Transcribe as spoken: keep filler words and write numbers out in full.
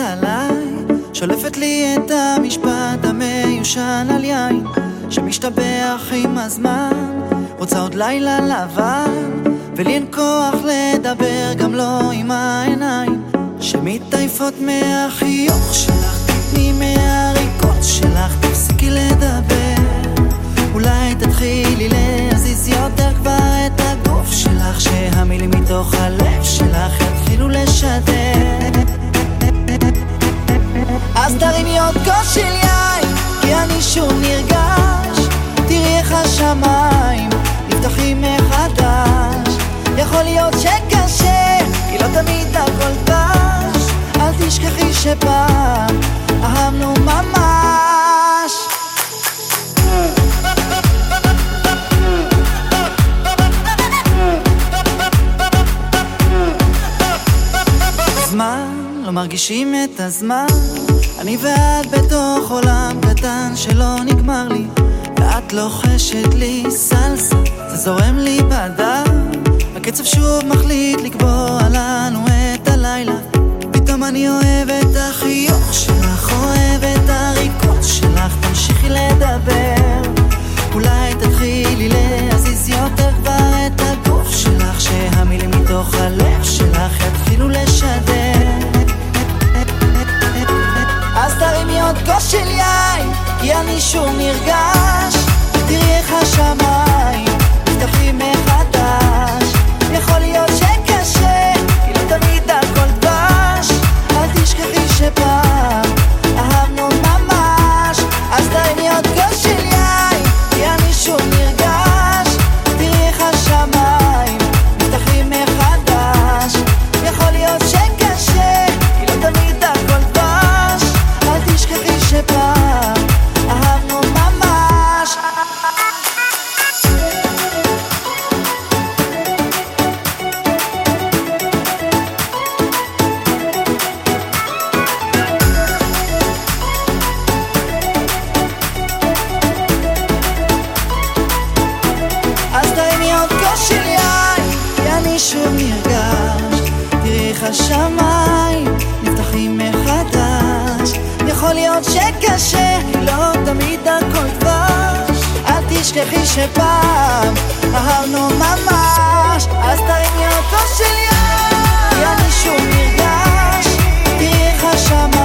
עליי, שולפת לי את המשפט המיושן על יין שמשתבח עם הזמן, רוצה עוד לילה לבן, ולי אין כוח לדבר גם לא עם העיניים שמתעייפות מהחיוך שלך. תתני מהריקות שלך, תפסיקי לדבר, אולי תתחילי להזיז יותר כבר את הגוף שלך, שהמילים מתוך הלב שלך יתחילו לשדר. אז תרימי עוד כוס של יין, כי אני שוב נרגש, תראי איך השמיים נפתחים מחדש. יכול להיות שקשה, כי לא תמיד הכל דבש, אל תשכחי שפעם אהבנו ממש. זמן, לא מרגישים את הזמן, אני ואת בתוך עולם קטן שלא נגמר לי, ואת לוחשת לי סלסה, זה זורם לי בדם, הקצב שוב מחליט לקבוע לנו את הלילה. פתאום אני אוהב את החיוך שלך, אוהב את הריקות שלך, תמשיכי לדבר, אולי תתחילי להזיז יותר כבר את הגוף שלך, שהמילים מתוך הלב שלך יתחילו לשדר. אז תרימי עוד כוס של יין, כי אני שוב נרגש, תראי איך השמיים נפתחים מחדש. יכול להיות שקשה, כי לא תמיד הכל דבש, אל תשכחי שפעם אהבנו ממש. אז תרימי עוד כוס של יין, כי אני שוב נרגש, תראי איך השמיים נפתחים מחדש. יכול להיות שקשה, כי לא תמיד הכל דבש, אל תשכחי שפעם אהבנו ממש. אז תרימי עוד כוס של יין, כי אני שוב נרגש, תראי איך השמיים נפתחים מחדש. יכול להיות שקשה, כי לא תמיד הכל דבש, אל תשכחי שפעם אהבנו ממש. אז תרימי עוד כוס של יין, כי אני שוב נרגש, תראי איך השמיים